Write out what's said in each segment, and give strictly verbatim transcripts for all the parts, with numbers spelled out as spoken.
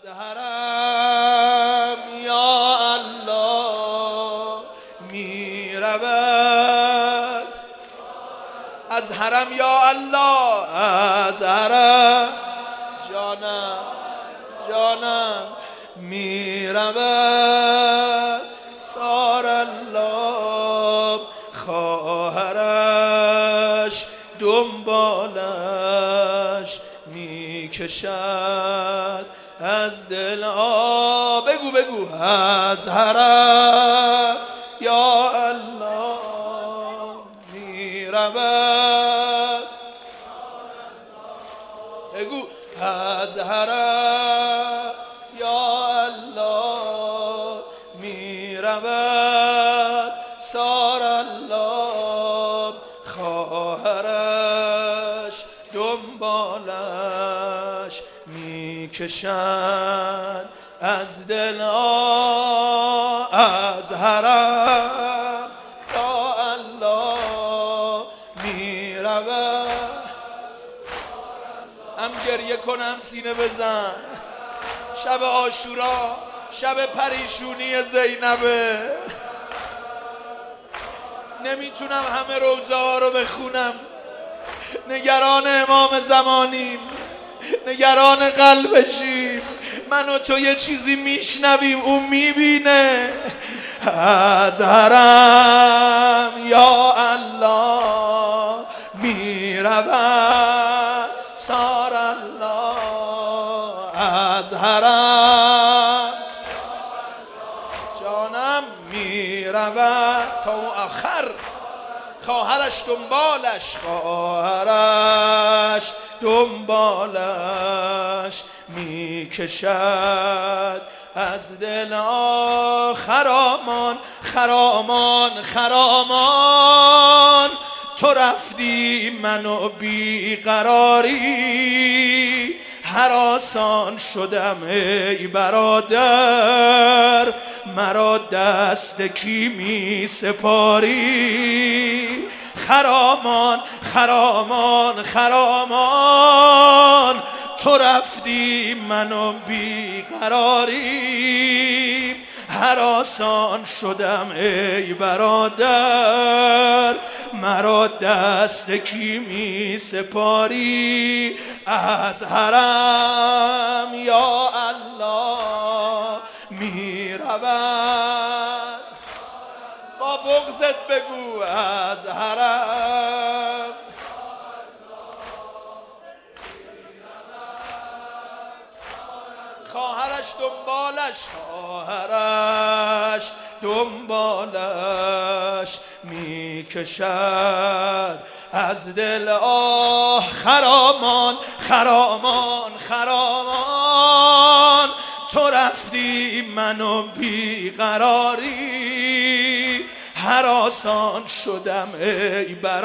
حرم یا الله می رود، از حرم یا الله، از حرم جانم جانم می رود. سار الله خواهرش دنبالش می کشد از دل. آ بگو بگو از حرم یا الله می رود، بگو از حرم یا الله می رود. سار الله خواهرش دنبالش می کشند از دل. از حرم یا الله می رود. هم گریه کنم سینه بزن، شب عاشورا شب پریشونی زینبه. نمیتونم همه روزه ها رو بخونم، نگران امام زمانیم، نگران قلبشیم. من و تو یه چیزی میشنویم اون میبینه. از حرم یا الله می رود. سار الله از حرم جانم می رود تا اون آخر. خواهرش دنبالش، خواهرش دنبالش می کشد از دل. خرامان خرامان خرامان تو رفتی منو بیقراری، هراسان شدم ای برادر، مرا دست کی می سپاری. خرامان خرامان خرامان تو رفتی منو بیقراری، هراسان شدم ای برادر، مرا دست کی می سپاری. از حرم یا الله می رود. با بغضت بگو از حرم خواهرش دنبالش، خواهرش دنبالش می کشد از دل. آه خرامان خرامان خرامان تو رفتی منو بیقراری، هراسان شدم ای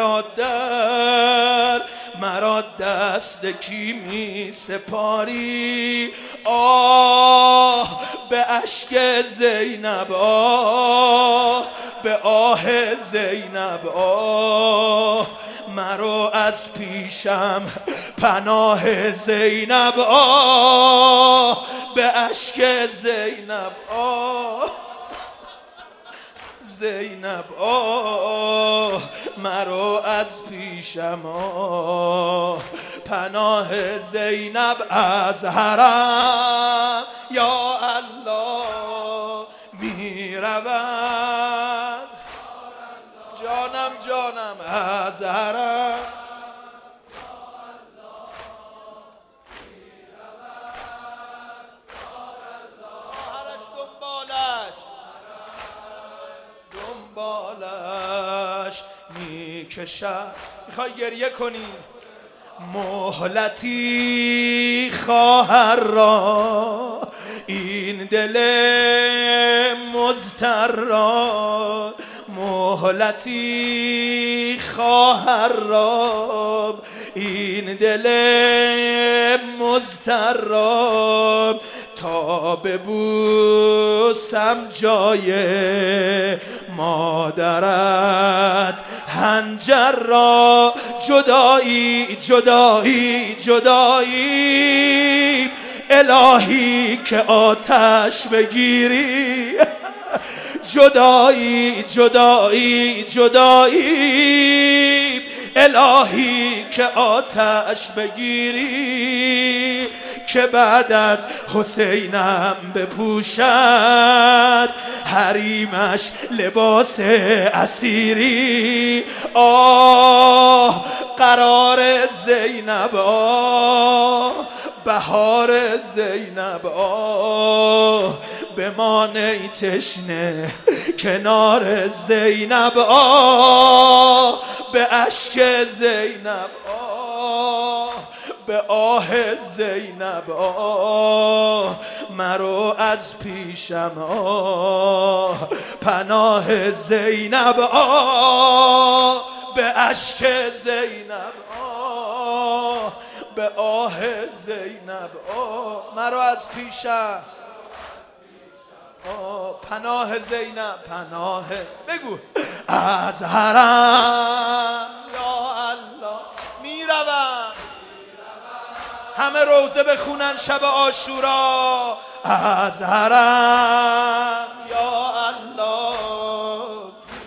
برادر، مرا دست کی می سپاری. آه به اشک زینب، آه به آه زینب، آه مرا از پیشم پناه زینب. آه به اشک زینب، آه زینب، آه مرا از پیشم، آه پناه زینب. از حرم یا الله می رود. جانم جانم از حرم خواهرش دنبالش دنبالش می کشد. میخوای گریه کنی؟ مهلتی خواهر را این دل مضطر را، مهلتی خواهر را این دل مضطر را، تا ببوسم جای مادرت هنجر را. جدایی جدایی جدایی الهی که آتش بگیری، جدایی جدایی جدایی، الهی که آتش بگیری، که بعد از حسینم بپوشد حریمش لباس اسیری. آه قرار زینب، آه بهار زینب، آه بمان ای تشنه کنار زینب، آه به اشک زینب، آه به آه زینب، آه مرو از پیشم، آه پناه زینب، آه به اشک زینب، آه به آه زینب، آه مرو از پیشم، آه پناه زینب، پناه. بگو از حرم یا الله میروم، همه روزه بخونن شب عاشورا، از حرم یا الله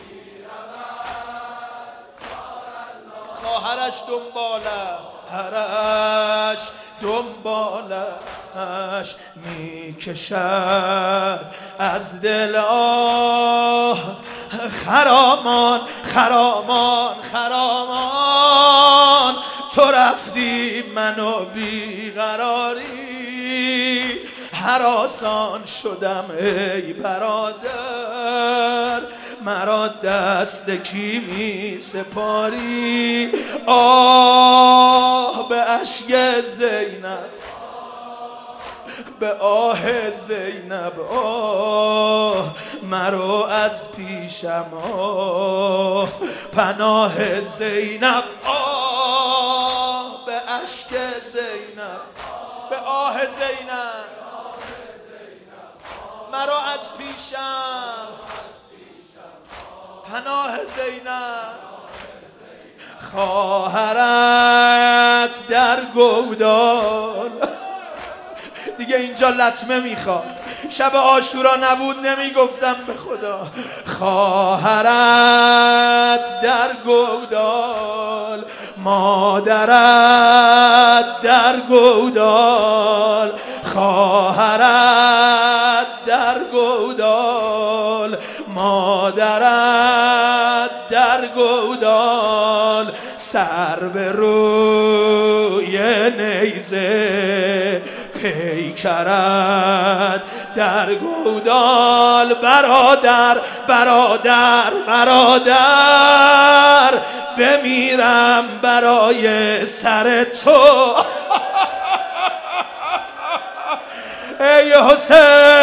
خواهرش دنباله، هرش دنبالش میکشد از دل، آه خرامان خرامان خرامان، تو رفتی منو بیقراری، هراسان شدم ای برادر، مرا دست کی می سپاری. آه به اشک زینب، به آه زینب، آه مرو از پیشم، آه پناه زینب، آه به اشک زینب، به آه زینب مرو از پیشم، پناه زینب. خواهرت در گودال، دیگه اینجا لطمه میخواد، شب عاشورا نبود نمیگفتم به خدا. خواهرت در گودال، مادرت در گودال، خواهرت در گودال، مادرت در گودال، سر به روی نیزه پیکرت در گودال. برادر برادر برادر بمیرم برای سر تو. ای حسین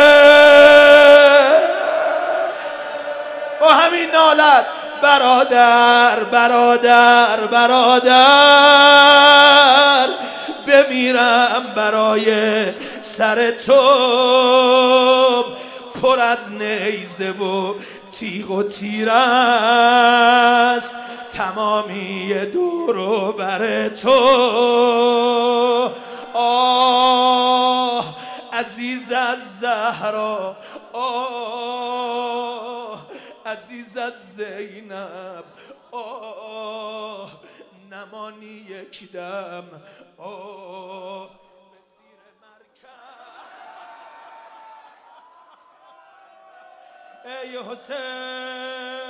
با همین نالت، برادر برادر برادر بمیرم برای سر تو. پر از نیزه و تیغ و تیر است تمامی دور و بر تو. آه عزیز از زهرا، آه عزیز از زینب، آه نمانی یک دم، آه به زیر مرکب. ای حسین